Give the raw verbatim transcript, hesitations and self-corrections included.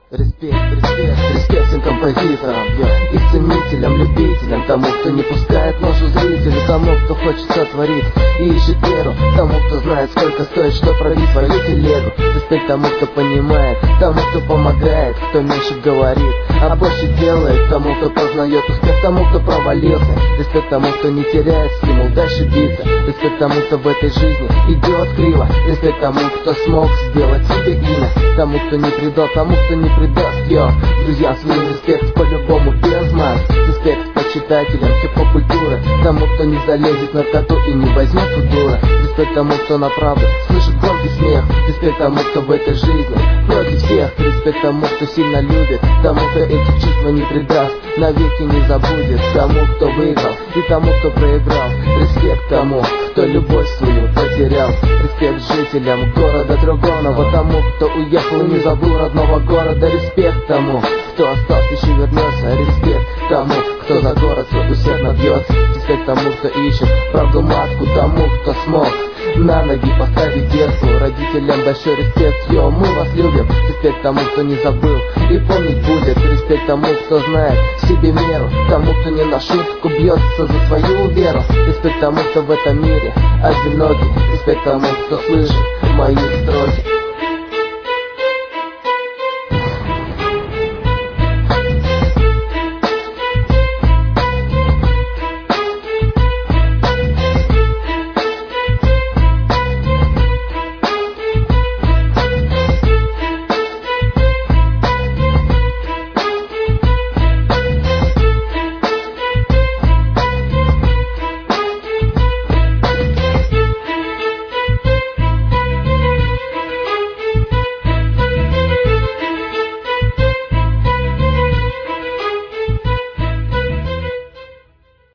Респект, респект, респект всем композиторам, yeah. И ценителям, любителям, тому, кто не пускает нож у зрителю, тому, кто хочет сотворить и ищет веру, тому, кто знает, сколько стоит, что пробить свою телегу. Респект тому, кто понимает, тому, кто помогает, кто меньше говорит, а больше делает, тому, кто познает успех, тому, кто провалился. Респект тому, кто не теряет стимул дальше биться. Респект тому, кто в этой жизни идет криво. Респект тому, кто смог сделать себе имя, тому, кто не предал, тому, кто не предаст. Йо, друзьям своим респект по-любому без масок. Респект почитателям хип-хоп культуры, тому, кто не залезет на коту и не возьмет футбола. Респект тому, кто на правду слышит громкий смех. Респект тому, кто в этой жизни против всех. Респект тому, кто сильно любит, тому, кто этих чувств не предаст, навеки не забудет. Тому, кто выиграл, и тому, кто проиграл. Респект тому, кто любовь свою потерял. Респект жителям города Драгонова, тому, кто уехал и не забыл родного города. Респект тому, кто остался, еще вернется. Респект тому, кто за город свой усердно бьется. Респект тому, кто ищет правду матку, тому, кто смог на ноги поставить детку. Родителям большой респект, йо, мы вас любим. Респект тому, кто не забыл и помнить будет. Респект тому, кто знает себе меру, тому, кто не на шутку бьется за свою веру. Респект тому, кто в этом мире одинокий. Респект тому, кто слышит мои строки.